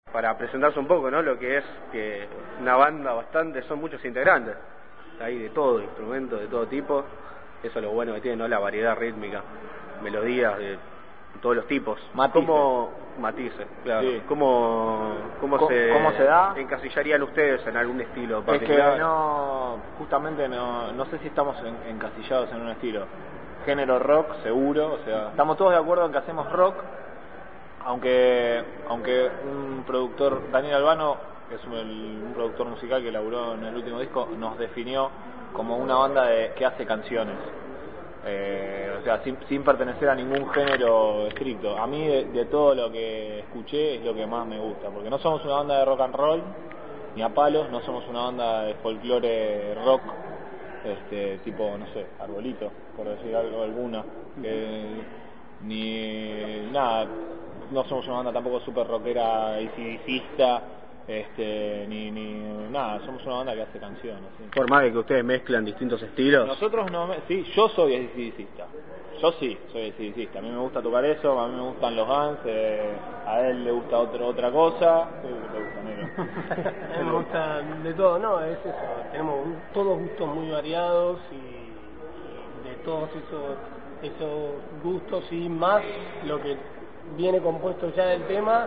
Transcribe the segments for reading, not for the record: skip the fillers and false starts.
para presentarse un poco, ¿no? Lo que es que una banda bastante, son muchos integrantes, hay de todo, instrumentos de todo tipo, eso es lo bueno que tiene, ¿no? La variedad rítmica, melodías de todos los tipos. Matices. ¿Cómo matices? Claro. Sí. ¿Cómo se da? encasillarían ustedes en algún estilo Es particular? que justamente no sé si estamos encasillados en un estilo. Género rock, seguro, o sea, estamos todos de acuerdo en que hacemos rock, aunque un productor, Daniel Albano, que es un productor musical que laburó en el último disco, nos definió como una banda que hace canciones. O sea, sin pertenecer a ningún género estricto. A mí de todo lo que escuché es lo que más me gusta, porque no somos una banda de rock and roll ni a palos, no somos una banda de folclore rock tipo, no sé, Arbolito, por decir algo alguna, ni nada, no somos una banda tampoco super rockera AC/DCista, ni nada, somos una banda que hace canciones, ¿sí? Por más de que ustedes mezclan distintos estilos. Nosotros sí, yo soy AC/DCista. Yo sí, soy AC/DCista. A mí me gusta tocar eso, a mí me gustan los Guns, a él le gusta otra cosa. ¿Qué te gusta, negro? A mí me gusta de todo, no, es eso. Tenemos todos gustos muy variados y de todos esos gustos y más lo que viene compuesto ya del tema,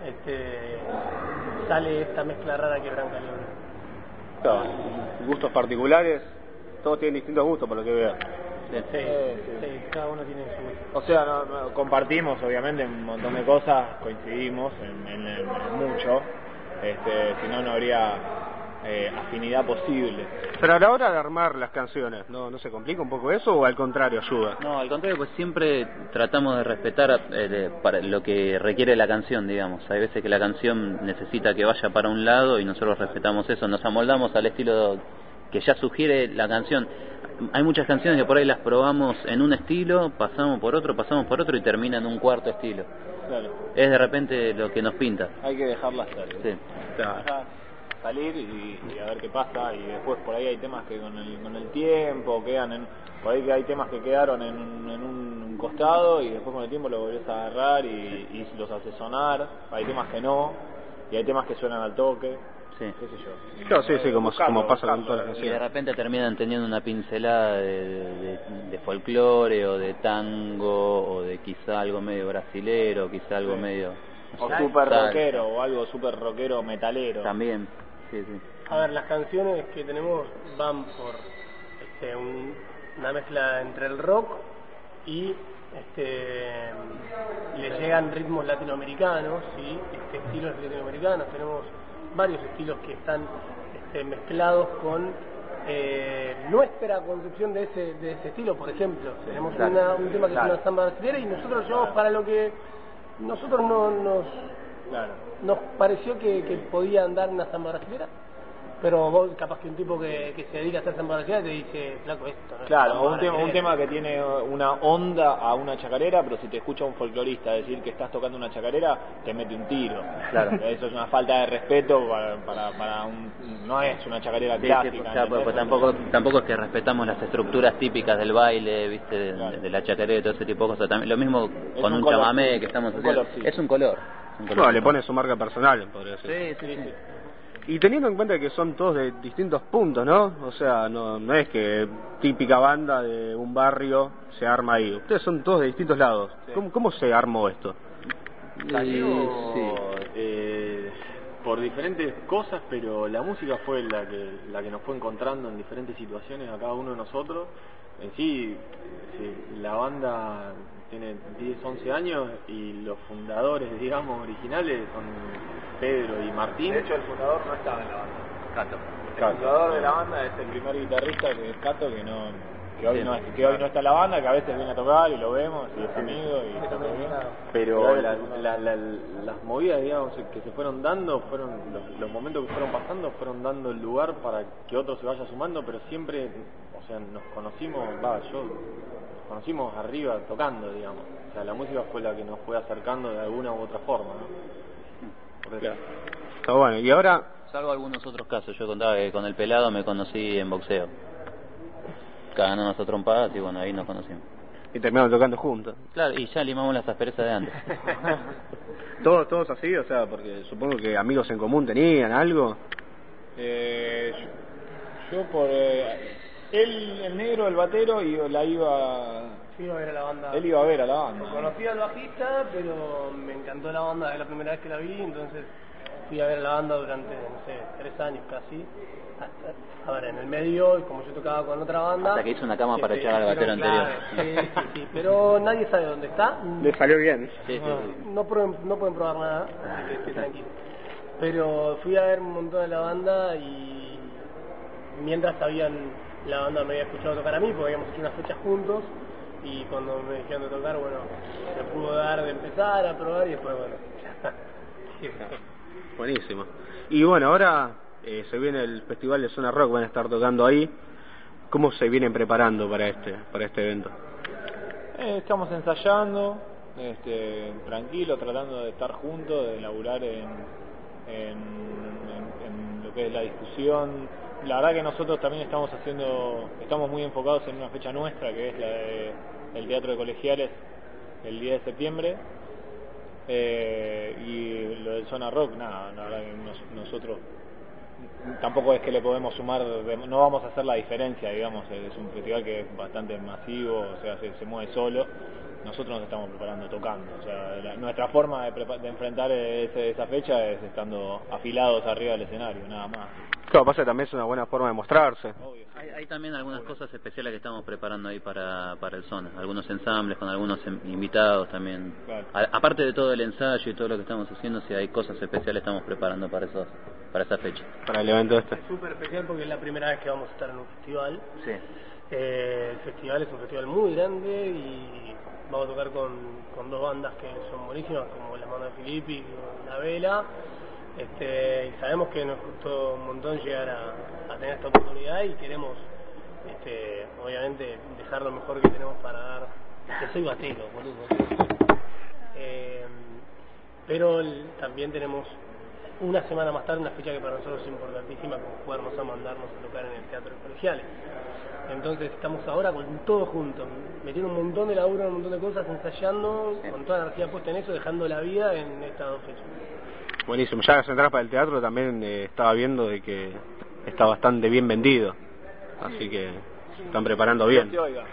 sale esta mezcla rara que es Branca León. Claro, gustos particulares, todos tienen distintos gustos por lo que veo. Sí, cada uno tiene su gusto. O sea, compartimos obviamente un montón de cosas, coincidimos en mucho, si no habría afinidad posible. Pero a la hora de armar las canciones, ¿no se complica un poco eso o al contrario ayuda? No, al contrario, pues siempre tratamos de respetar para lo que requiere la canción, digamos. Hay veces que la canción necesita que vaya para un lado y nosotros respetamos eso, nos amoldamos al estilo que ya sugiere la canción. Hay muchas canciones que por ahí las probamos en un estilo, pasamos por otro y terminan en un cuarto estilo. Claro. Es de repente lo que nos pinta. Hay que dejarlas salir. Sí. Claro. Salir y a ver qué pasa, y después por ahí hay temas que con el tiempo quedan por ahí que hay temas que quedaron en un costado y después con el tiempo lo volvés a agarrar y los haces sonar. Hay temas que no, y hay temas que suenan al toque. Sí. Qué sé yo. Claro, sí, como pasa con todas las Y de canciones. repente terminan teniendo una pincelada de folclore o de tango o de quizá algo medio brasilero, quizá algo medio... no O sé, super salsa. rockero, o algo super rockero metalero. También, sí. A ver, las canciones que tenemos van por una mezcla entre el rock y le llegan ritmos latinoamericanos y estilos latinoamericanos. Tenemos varios estilos que están mezclados con nuestra concepción de ese estilo. Por ejemplo, tenemos un tema que es una samba brasilera y nosotros lo llevamos para lo que nosotros nos pareció que podía andar una samba brasilera. Pero vos, capaz que un tipo que se dedica a hacer samba brasilera te dice, flaco, esto no es Claro, samba un tema que tiene una onda a una chacarera, pero si te escucha un folclorista decir que estás tocando una chacarera, te mete un tiro. Claro. Eso es una falta de respeto para no es una chacarera clásica. Claro, pues tampoco es que respetamos las estructuras típicas del baile, viste, de la chacarera y todo ese tipo de cosas. También, lo mismo con un chamamé que estamos haciendo. Es un color. No, le pone su marca personal, podría decir. Sí. Y teniendo en cuenta que son todos de distintos puntos, ¿no? O sea, no es que típica banda de un barrio se arma ahí. Ustedes son todos de distintos lados. Sí. ¿Cómo se armó esto? Por diferentes cosas, pero la música fue la que nos fue encontrando en diferentes situaciones a cada uno de nosotros. En sí, la banda tiene 10, 11 años y los fundadores, digamos, originales son Pedro y Martín. De hecho, el fundador no estaba en la banda. Cato. El fundador de la banda es el primer guitarrista, que es Cato, que hoy no está en la banda, que a veces viene a tocar y lo vemos y es amigo y está todo bien. Pero las movidas, digamos, que se fueron dando, fueron los momentos que fueron pasando, fueron dando el lugar para que otro se vaya sumando, pero siempre, o sea, nos conocimos arriba tocando, digamos. O sea, la música fue la que nos fue acercando de alguna u otra forma, ¿no? Claro. Está bueno, y ahora... Salvo algunos otros casos, yo contaba que con el Pelado me conocí en boxeo. Ganamos a trompadas y bueno, ahí nos conocimos. y terminamos tocando juntos. Claro, y ya limamos las asperezas de antes. Todos así, o sea, porque supongo que amigos en común tenían algo. Yo por él, el negro, el batero, y la iba. Yo iba a ver a la banda. Él iba a ver a la banda. Conocía al bajista, pero me encantó la banda de la primera vez que la vi, entonces fui a ver a la banda durante, no sé, 3 años casi. A ver, en el medio, como yo tocaba con otra banda. Hasta que hizo una cama para echar al batero anterior. Claro, sí, pero nadie sabe dónde está. Le salió bien. Sí. No pueden probar nada, así que estoy tranquilo. Pero fui a ver un montón de la banda y mientras la banda me había escuchado tocar a mí, porque habíamos hecho unas fechas juntos, y cuando me dijeron de tocar, bueno, se pudo dar de empezar a probar y después, bueno, sí. Buenísimo. Y bueno, ahora se viene el Festival de Zona Rock, van a estar tocando ahí. ¿Cómo se vienen preparando para este evento? Estamos ensayando, tranquilo, tratando de estar juntos, de laburar en lo que es la discusión. La verdad que nosotros también estamos muy enfocados en una fecha nuestra, que es la el Teatro de Colegiales, el 10 de septiembre. Y lo del Zona Rock, nada, la verdad que nosotros tampoco es que le podemos sumar, no vamos a hacer la diferencia, digamos, es un festival que es bastante masivo, o sea, se mueve solo. Nosotros nos estamos preparando tocando, o sea, nuestra forma de enfrentar esa fecha es estando afilados arriba del escenario, nada más. Claro, pasa que también es una buena forma de mostrarse. Obvio. Hay también algunas cosas especiales que estamos preparando ahí para el Zona, algunos ensambles con algunos invitados también. Claro. Aparte de todo el ensayo y todo lo que estamos haciendo, si hay cosas especiales estamos preparando para esa fecha. Para el evento este. Es súper especial porque es la primera vez que vamos a estar en un festival. Sí. El festival es un festival muy grande y vamos a tocar con 2 bandas que son buenísimas, como la banda de Filippi y La Vela. Y sabemos que nos costó un montón llegar a tener esta oportunidad y queremos obviamente dejar lo mejor que tenemos para dar. Que soy batero, boludo. Pero también tenemos una semana más tarde una fecha que para nosotros es importantísima, como podernos a mandarnos a tocar en el Teatro de Colegiales. Entonces estamos ahora con todo junto, metiendo un montón de laburo, un montón de cosas, ensayando, con toda la energía puesta en eso, dejando la vida en estas 2 fechas. Buenísimo. Ya las entradas para el teatro también estaba viendo de que está bastante bien vendido, así que se están preparando bien. Dios te oiga.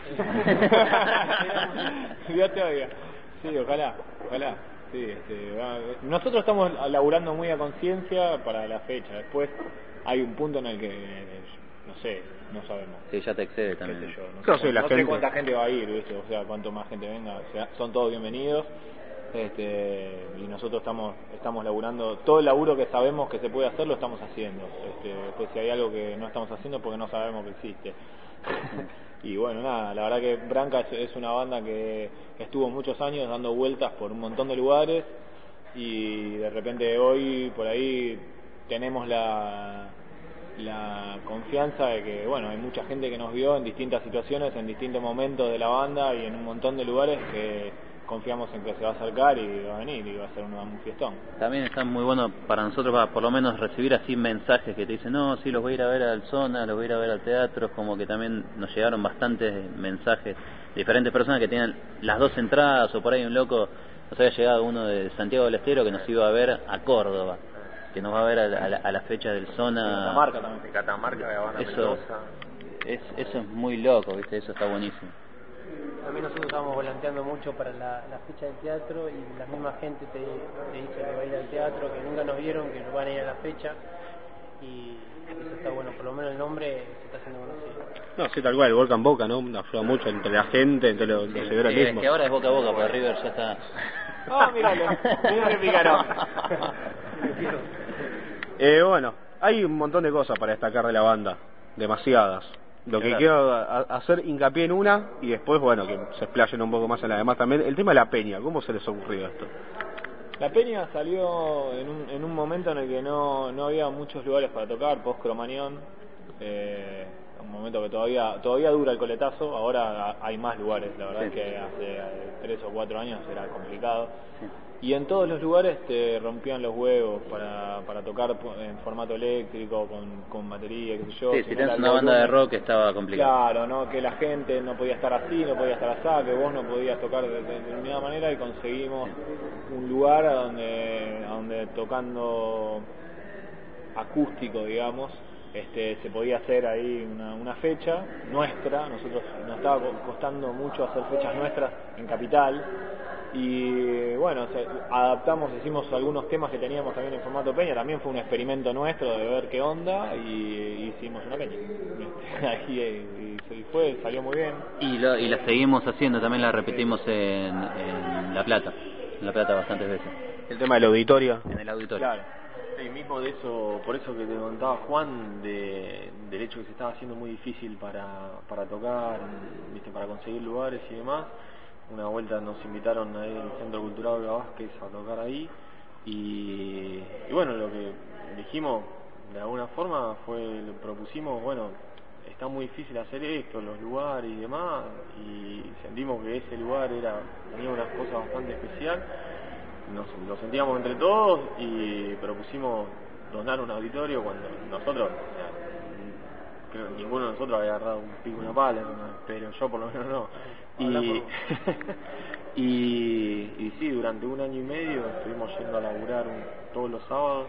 Dios te oiga. Sí, ojalá. Sí, nosotros estamos laburando muy a conciencia para la fecha. Después hay un punto en el que no sabemos. Sí, ya te excede también. ¿Qué sé yo? Claro, sí, no sé cuánta gente va a ir, ¿viste? O sea, cuanto más gente venga, son todos bienvenidos. Y nosotros estamos laburando todo el laburo que sabemos que se puede hacer, lo estamos haciendo. Pues si hay algo que no estamos haciendo porque no sabemos que existe. Y bueno, nada, la verdad que Branca es una banda que estuvo muchos años dando vueltas por un montón de lugares y de repente hoy por ahí tenemos la confianza de que, bueno, hay mucha gente que nos vio en distintas situaciones, en distintos momentos de la banda y en un montón de lugares que confiamos en que se va a acercar y va a venir y va a ser un fiestón. También está muy bueno para nosotros, para por lo menos recibir así mensajes que te dicen, no, sí, los voy a ir a ver al Zona, los voy a ir a ver al teatro. Como que también nos llegaron bastantes mensajes de diferentes personas que tenían las 2 entradas, o por ahí un loco, nos había llegado uno de Santiago del Estero que nos iba a ver a Córdoba, que nos va a ver a la fecha del Zona. Catamarca también. De Catamarca, de Habana, Eso es muy loco, ¿viste? Eso está buenísimo. También nosotros estamos volanteando mucho para la fecha del teatro y la misma gente te dice que va a ir al teatro, que nunca nos vieron, que van a ir a la fecha y eso está bueno, por lo menos el nombre se está haciendo conocido. No, sí, tal cual, el boca en boca, ¿no? Ayuda mucho entre la gente, entre los seguidores Es mismos. que ahora es boca a boca, porque River ya está... Mira que picarón. Bueno, hay un montón de cosas para destacar de la banda, demasiadas. Lo que quiero hacer hincapié en una y después, bueno, que se explayen un poco más en la demás también. El tema de la peña, ¿cómo se les ha ocurrido esto? La peña salió en un momento en el que no había muchos lugares para tocar, post Cromañón, un momento que todavía dura el coletazo. Ahora hay más lugares, la verdad es que hace 3 o 4 años era complicado. y en todos los lugares te rompían los huevos para tocar en formato eléctrico, con batería, qué sé yo. Sí, si tenés una banda de rock estaba complicado. Claro, ¿no? Que la gente no podía estar así, no podía estar así, que vos no podías tocar de determinada manera, y conseguimos un lugar a donde tocando acústico, digamos, se podía hacer ahí una fecha nuestra. Nosotros nos estaba costando mucho hacer fechas nuestras en Capital, y bueno, adaptamos, hicimos algunos temas que teníamos también en formato peña. También fue un experimento nuestro de ver qué onda, y hicimos una peña y salió muy bien, y la seguimos haciendo, también la repetimos en La Plata bastantes veces. El tema del auditorio. En el auditorio. claro. Sí, mismo de eso, por eso que te contaba Juan, del hecho que se estaba haciendo muy difícil para tocar, viste, para conseguir lugares y demás. Una vuelta nos invitaron ahí al Centro Cultural Olga Vázquez a tocar ahí, y bueno, lo que dijimos de alguna forma le propusimos, bueno, está muy difícil hacer esto, los lugares y demás, y sentimos que ese lugar tenía unas cosas bastante especial. Lo sentíamos entre todos y propusimos donar un auditorio, cuando nosotros, creo que ninguno de nosotros había agarrado un pico y una pala, pero yo por lo menos no. Y sí, durante 1 año y medio estuvimos yendo a laburar todos los sábados,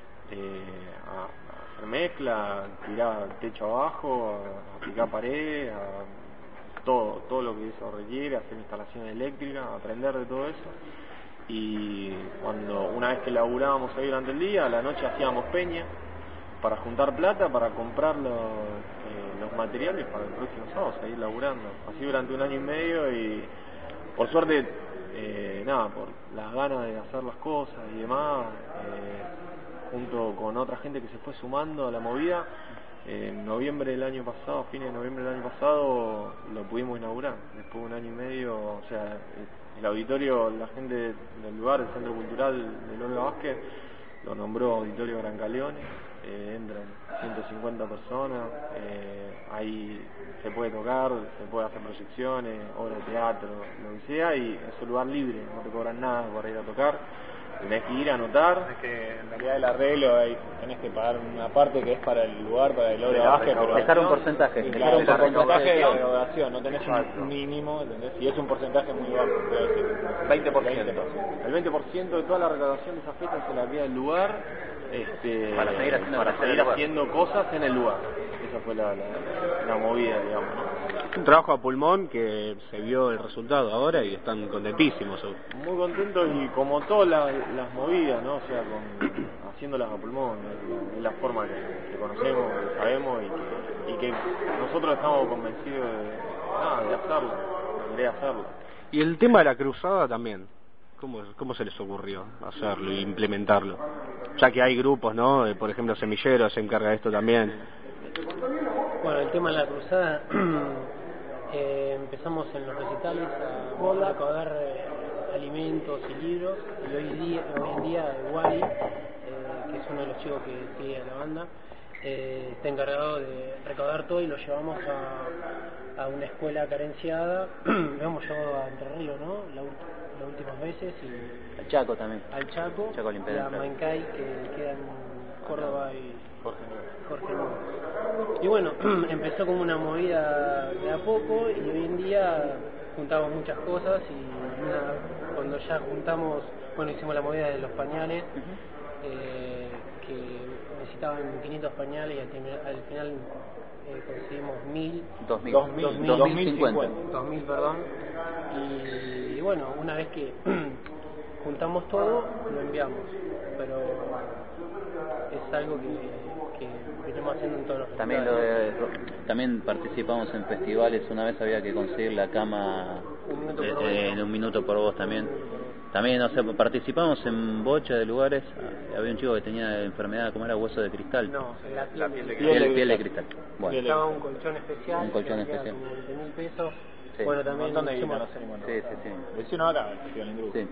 a hacer mezcla, a tirar techo abajo, a picar pared, todo lo que eso requiere, hacer instalaciones eléctricas, aprender de todo eso. Y una vez que laburábamos ahí durante el día, a la noche hacíamos peña para juntar plata para comprar los materiales para el próximo sábado, seguir laburando así durante 1 año y medio. Y por suerte, por las ganas de hacer las cosas y demás, junto con otra gente que se fue sumando a la movida, en noviembre del año pasado, fines de noviembre del año pasado, lo pudimos inaugurar después de 1 año y medio. O sea, el auditorio, la gente del lugar, el Centro Cultural de Olga Vázquez, lo nombró Auditorio Gran Caleone. Entran 150 personas, ahí se puede tocar, se puede hacer proyecciones, obras de teatro, lo que sea, y es un lugar libre, no te cobran nada por ir a tocar. Tenés que ir a anotar. Es que en realidad el arreglo ahí tenés que pagar una parte que es para el lugar, para el Olga Vázquez, pero dejar un porcentaje. Claro, un porcentaje de la recaudación, no tenés un mínimo, ¿entendés? Y es un porcentaje muy bajo, quiero decir, 20%. El 20% de toda la recaudación de esa fecha se la queda el lugar, para seguir haciendo cosas en el lugar. Esa fue la movida, digamos, ¿no? Es un trabajo a pulmón que se vio el resultado ahora y están contentísimos. Muy contentos, y como todas las movidas, ¿no? O sea, haciéndolas a pulmón, es la forma que conocemos, que sabemos, y que nosotros estamos convencidos de hacerlo, de hacerlo. Y el tema de la cruzada también, ¿cómo se les ocurrió hacerlo e implementarlo? Ya que hay grupos, ¿no? Por ejemplo, Semillero se encarga de esto también. Bueno, el tema de la cruzada, empezamos en los recitales a recaudar alimentos y libros, y hoy en día Wally, que es uno de los chicos que sigue a la banda, está encargado de recaudar todo, y lo llevamos a una escuela carenciada. Lo hemos llevado a Entre Ríos, ¿no? Las últimas veces, y Al Chaco también. al Chaco, y a Mancay, que queda en Córdoba, y Jorge Núñez. Y bueno, empezó como una movida de a poco, y hoy en día juntamos muchas cosas, y cuando ya juntamos, bueno, hicimos la movida de los pañales, que necesitaban 500 pañales, y al final conseguimos 2000, perdón. Y bueno, una vez que juntamos todo, lo enviamos, pero es algo que estamos haciendo en todos los festivales. También participamos en festivales. Una vez había que conseguir la cama en Un Minuto por Vos también. También, o sea, participamos en bocha de lugares. Había un chico que tenía enfermedad, ¿cómo era? Hueso de cristal. No, la piel de cristal. Bueno. Estaba un colchón especial. Un colchón especial. Como 20.000 pesos. Sí. Bueno, también un montón de guita, no sé ni cuánto. Sí. Lo hicieron acá, el Festival en Grupo. Sí.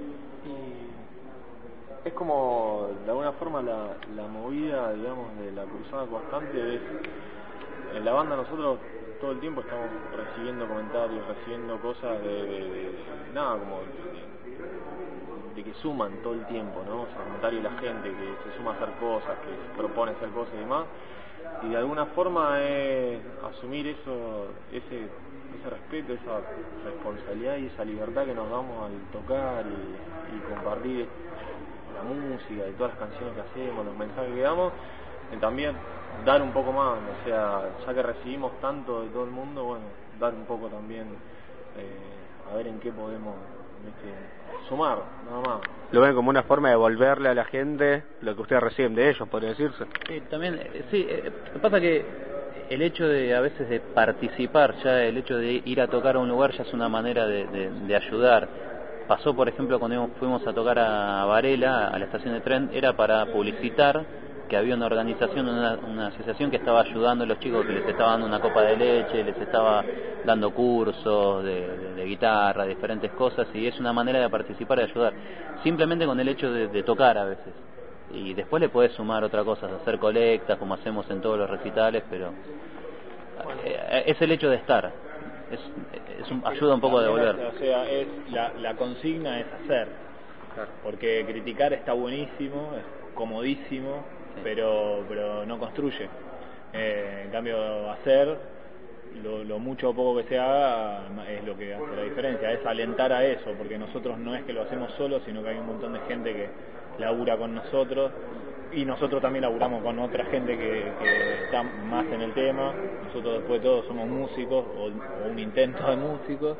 Es como, de alguna forma, la movida, digamos, de la cruzada constante. En la banda nosotros todo el tiempo estamos recibiendo comentarios, recibiendo cosas como que suman todo el tiempo, ¿no? O sea, el comentario de la gente que se suma a hacer cosas, que se propone hacer cosas y demás, y de alguna forma es asumir ese respeto, esa responsabilidad y esa libertad que nos damos al tocar y compartir la música y todas las canciones que hacemos, los mensajes que damos, y también dar un poco más, o sea, ya que recibimos tanto de todo el mundo, bueno, dar un poco también, a ver en qué podemos sumar, nada más. ¿Lo ven como una forma de devolverle a la gente lo que ustedes reciben de ellos, podría decirse? Sí, también, sí, pasa que el hecho de a veces de participar, ya el hecho de ir a tocar a un lugar ya es una manera de ayudar. Pasó, por ejemplo, cuando fuimos a tocar a Varela, a la estación de tren, era para publicitar que había una organización, una asociación que estaba ayudando a los chicos, que les estaba dando una copa de leche, les estaba dando cursos de guitarra, diferentes cosas, y es una manera de participar y de ayudar, simplemente con el hecho de tocar a veces. Y después le podés sumar otra cosa, hacer colectas, como hacemos en todos los recitales, pero es el hecho de estar, ayuda un poco a devolver. O sea, la consigna es hacer, porque criticar está buenísimo, es comodísimo, pero no construye. En cambio, hacer lo mucho o poco que se haga es lo que hace la diferencia, es alentar a eso, porque nosotros no es que lo hacemos solos, sino que hay un montón de gente que labura con nosotros, y nosotros también laburamos con otra gente que está más en el tema. Nosotros después de todo somos músicos o un intento de músicos,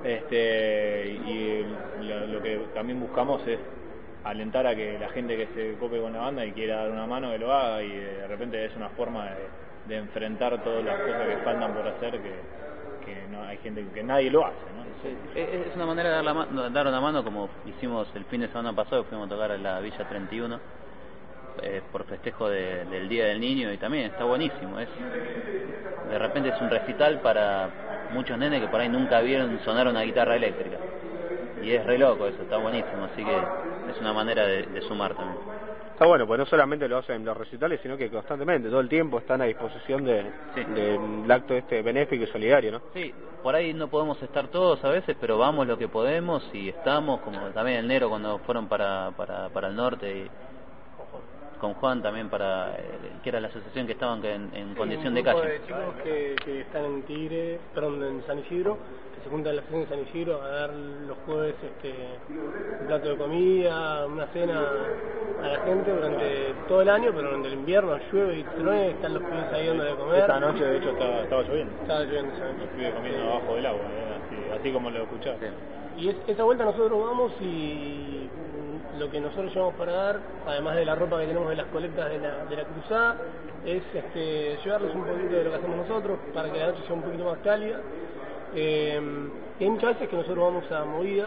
y lo que también buscamos es alentar a que la gente que se cope con la banda y quiera dar una mano que lo haga, y de repente es una forma de enfrentar todas las cosas que faltan por hacer, que no hay gente que nadie lo hace, ¿no? Sí, es una manera de dar una mano, como hicimos el fin de semana pasado, fuimos a tocar a la Villa 31 por festejo del Día del Niño, y también está buenísimo. De repente es un recital para muchos nenes que por ahí nunca vieron sonar una guitarra eléctrica, y es re loco eso, está buenísimo, así que es una manera de sumar también. Está bueno, pues no solamente lo hacen los recitales, sino que constantemente, todo el tiempo están a disposición del acto benéfico y solidario, ¿no? Sí, por ahí no podemos estar todos a veces, pero vamos lo que podemos y estamos, como también el Nero cuando fueron para el norte, y con Juan también que era la asociación que estaban en condición de calle. Un grupo de chicos que están en Tigre, perdón, en San Isidro, que se juntan en la estación de San Isidro a dar los jueves un plato de comida, una cena a la gente durante todo el año, pero durante el invierno llueve y truene, están los pibes ahí donde de comer. Esta noche de hecho estaba lloviendo. Estaba lloviendo esa noche. Los pibes comiendo abajo del agua, así como lo escuchás. Y esa vuelta nosotros vamos, y lo que nosotros llevamos para dar, además de la ropa que tenemos de las colectas de la cruzada, es llevarles un poquito de lo que hacemos nosotros para que la noche sea un poquito más cálida. Y hay muchas veces que nosotros vamos a movida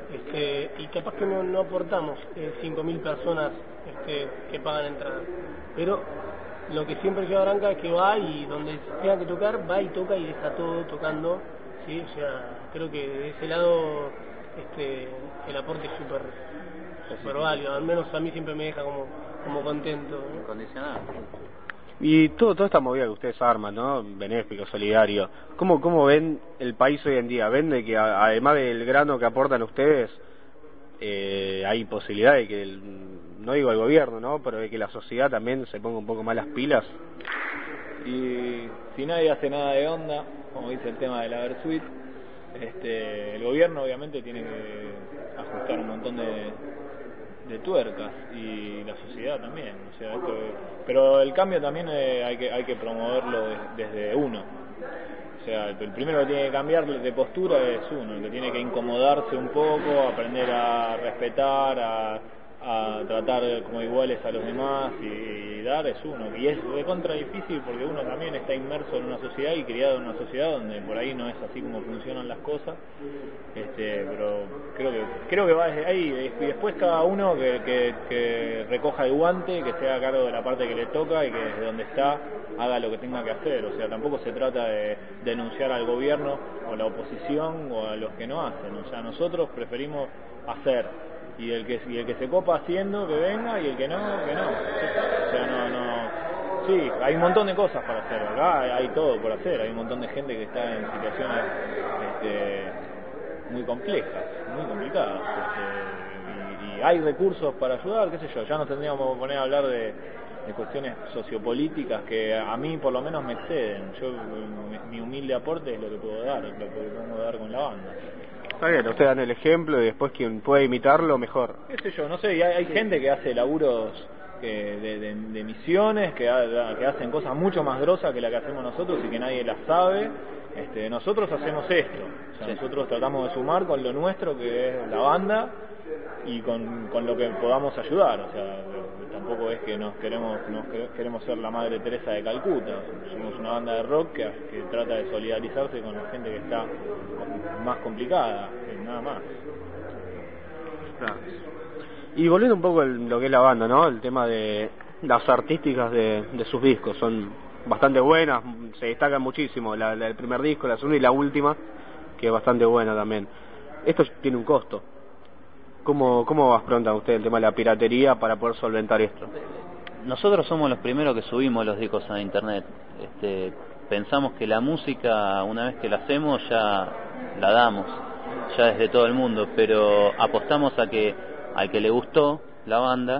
y capaz que no aportamos 5.000 personas que pagan entrada, pero lo que siempre lleva Branca es que va, y donde tenga que tocar va y toca y deja todo tocando, ¿sí? O sea, creo que de ese lado el aporte es súper válido, al menos a mí siempre me deja como contento, ¿no? Incondicional. Y toda esta movida que ustedes arman, ¿no? Benéfico, solidario, ¿cómo ven el país hoy en día? ¿Ven de que además del grano que aportan ustedes, hay posibilidad de que, no digo el gobierno, ¿no? Pero de que la sociedad también se ponga un poco más las pilas? Y si nadie hace nada de onda, como dice el tema de la Versuit, el gobierno obviamente tiene que ajustar un montón de tuercas, y la sociedad también, o sea, pero el cambio también hay que promoverlo desde uno. O sea, el primero que tiene que cambiar de postura es uno, el que tiene que incomodarse un poco, aprender a respetar, a tratar como iguales a los demás, y dar es uno, y es de contra difícil porque uno también está inmerso en una sociedad y criado en una sociedad donde por ahí no es así como funcionan las cosas, pero creo que va desde ahí, y después cada uno que recoja el guante, que se haga cargo de la parte que le toca, y que desde donde está haga lo que tenga que hacer. O sea, tampoco se trata de denunciar al gobierno o a la oposición o a los que no hacen. O sea, nosotros preferimos hacer, y el que se copa haciendo, que venga, y el que no, que no. O sea, sí, hay un montón de cosas para hacer, ¿verdad? Hay todo por hacer, hay un montón de gente que está en situaciones muy complejas, muy complicadas, hay recursos para ayudar, qué sé yo, ya nos tendríamos que poner a hablar de cuestiones sociopolíticas que a mí por lo menos me exceden. Yo, mi humilde aporte es lo que puedo dar, lo que puedo dar con la banda. Está bien, ustedes dan el ejemplo y después quien puede imitarlo, mejor. Qué sé yo, no sé, hay gente que hace laburos de misiones, que hacen cosas mucho más grosas que la que hacemos nosotros y que nadie las sabe. Nosotros hacemos esto, o sea, nosotros tratamos de sumar con lo nuestro, que es la banda, y con lo que podamos ayudar. O sea, tampoco es que queremos ser la Madre Teresa de Calcuta. Somos una banda de rock que trata de solidarizarse con la gente que está más complicada, nada más. Claro. Y volviendo un poco a lo que es la banda, ¿no? El tema de las artísticas de sus discos son bastante buenas, se destacan muchísimo, la del primer disco, la segunda y la última, que es bastante buena también. Esto tiene un costo. ¿Cómo afrontan ustedes el tema de la piratería para poder solventar esto? Nosotros somos los primeros que subimos los discos a internet. Pensamos que la música, una vez que la hacemos, ya la damos, ya desde todo el mundo, pero apostamos a que al que le gustó la banda,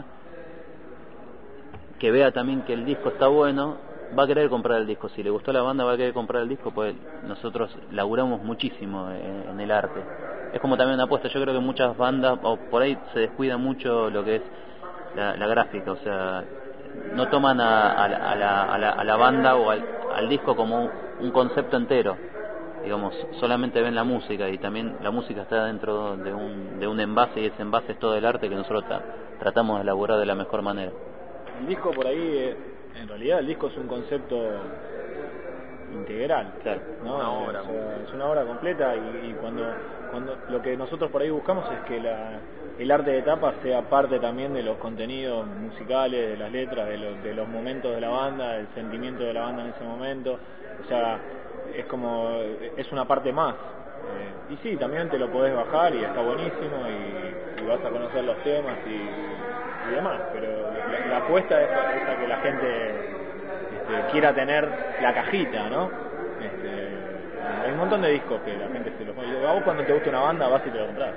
que vea también que el disco está bueno, va a querer comprar el disco. Si le gustó la banda, va a querer comprar el disco, pues nosotros laburamos muchísimo en el arte. Es como también una apuesta. Yo creo que muchas bandas, o por ahí se descuida mucho lo que es la gráfica, o sea, no toman a la banda o al disco como un concepto entero, digamos, solamente ven la música, y también la música está dentro de un envase, y ese envase es todo el arte que nosotros tratamos de elaborar de la mejor manera. El disco por ahí, en realidad el disco es un concepto integral, claro, ¿no? Una obra, es una obra completa, y cuando lo que nosotros por ahí buscamos es que el arte de tapa sea parte también de los contenidos musicales, de las letras, de los momentos de la banda, del sentimiento de la banda en ese momento. O sea, es una parte más. Y sí, también te lo podés bajar y está buenísimo, y vas a conocer los temas y demás, pero la apuesta es a que la gente quiera tener la cajita, ¿no? Hay un montón de discos que la gente se los pone. A vos, cuando te gusta una banda, vas y te lo compras.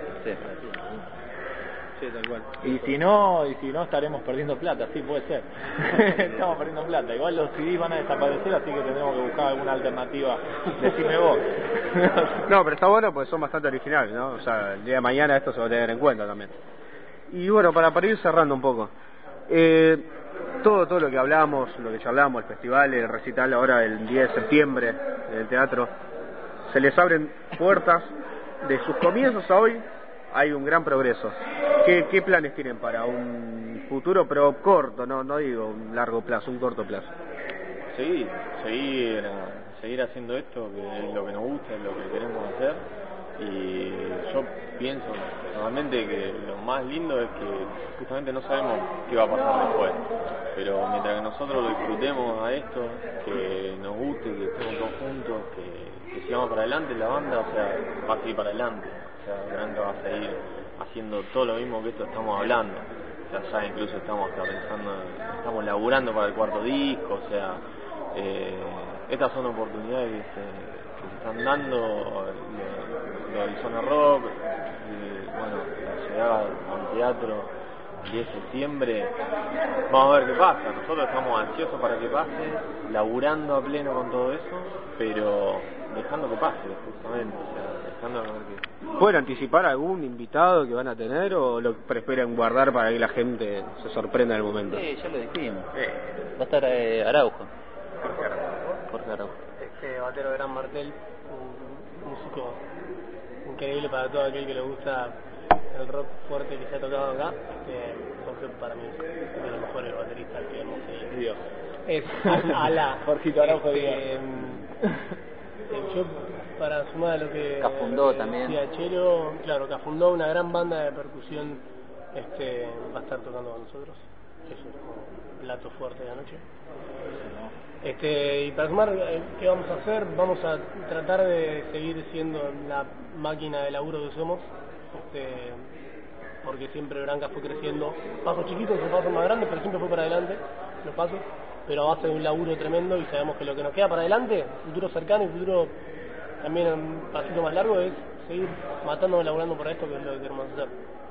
Sí, tal cual. Y si no estaremos perdiendo plata, sí, puede ser. Estamos perdiendo plata. Igual los CDs van a desaparecer, así que tendremos que buscar alguna alternativa. Decime vos. No, pero está bueno porque son bastante originales, ¿no? O sea, el día de mañana esto se va a tener en cuenta también. Y bueno, para ir cerrando un poco, todo lo que hablamos, lo que charlamos, el festival, el recital ahora el 10 de septiembre en el teatro, se les abren puertas. De sus comienzos a hoy hay un gran progreso. ¿Qué planes tienen para un futuro, pero corto, no digo un largo plazo, un corto plazo? Seguir haciendo esto, que es lo que nos gusta, es lo que queremos hacer. Y yo pienso normalmente que lo más lindo es que justamente no sabemos qué va a pasar después, pero mientras que nosotros lo disfrutemos a esto, que nos guste, que estemos todos juntos, que sigamos para adelante, la banda, o sea, va a seguir para adelante, o sea, Branca va a seguir haciendo todo lo mismo que esto estamos hablando. O sea, ya incluso estamos estamos laburando para el cuarto disco, o sea, estas son oportunidades que se están dando, lo del Zona Rock, bueno, la llegada al teatro el 10 de septiembre. Vamos a ver qué pasa. Nosotros estamos ansiosos para que pase, laburando a pleno con todo eso, pero dejando que pase, justamente, o sea, dejando que... ¿Pueden anticipar algún invitado que van a tener, o lo prefieren guardar para que la gente se sorprenda en el momento? Sí, ya lo dijimos. Va a estar Araujo. Jorge Araujo. Batero Gran Martel, un músico increíble para todo aquel que le gusta el rock fuerte que se ha tocado acá. Jorge, para mí, es uno de los mejores bateristas que hemos tenido. Dios. Es Ala. Jorgito Araujo, Dios. Yo, para sumar a lo que Cafundó también. decía Chelo, claro, Cafundó, una gran banda de percusión, va a estar tocando con nosotros. Eso es como plato fuerte de la noche. Y para sumar, ¿qué vamos a hacer? Vamos a tratar de seguir siendo la máquina de laburo que somos, porque siempre Branca fue creciendo, pasos chiquitos o pasos más grandes, pero siempre fue para adelante los pasos, pero a base de un laburo tremendo, y sabemos que lo que nos queda para adelante, futuro cercano y futuro también un pasito más largo, es seguir matando y laburando por esto, que es lo que queremos hacer.